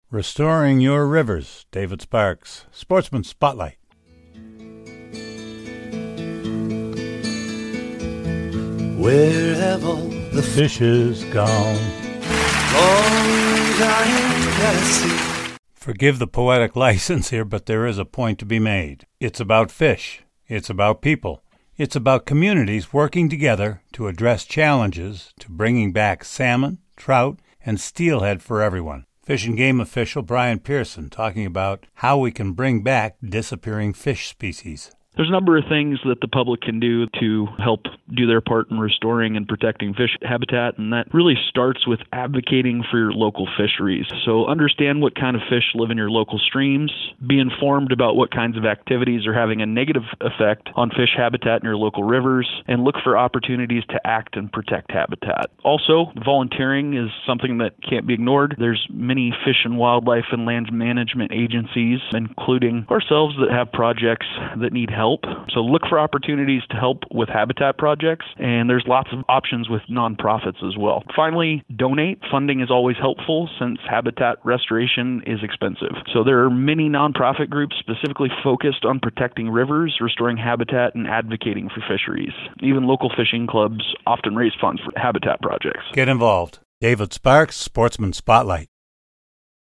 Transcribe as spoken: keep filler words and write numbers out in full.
Restoring Your Rivers, David Sparks, Sportsman Spotlight. Where have all the fishes gone? long time at sea? Forgive the poetic license here, but there is a point to be made. It's about fish. It's about people. It's about communities working together to address challenges to bringing back salmon, trout, and steelhead for everyone. Fish and Game official Brian Pearson talking about how we can bring back disappearing fish species. There's a number of things that the public can do to help do their part in restoring and protecting fish habitat, and that really starts with advocating for your local fisheries. So understand what kind of fish live in your local streams, be informed about what kinds of activities are having a negative effect on fish habitat in your local rivers, and look for opportunities to act and protect habitat. Also, volunteering is something that can't be ignored. There's many fish and wildlife and land management agencies, including ourselves, that have projects that need help. So look for opportunities to help with habitat projects, and there's lots of options with nonprofits as well. Finally, donate. Funding is always helpful since habitat restoration is expensive. So there are many nonprofit groups specifically focused on protecting rivers, restoring habitat, and advocating for fisheries. Even local fishing clubs often raise funds for habitat projects. Get involved. David Sparks, Sportsman Spotlight.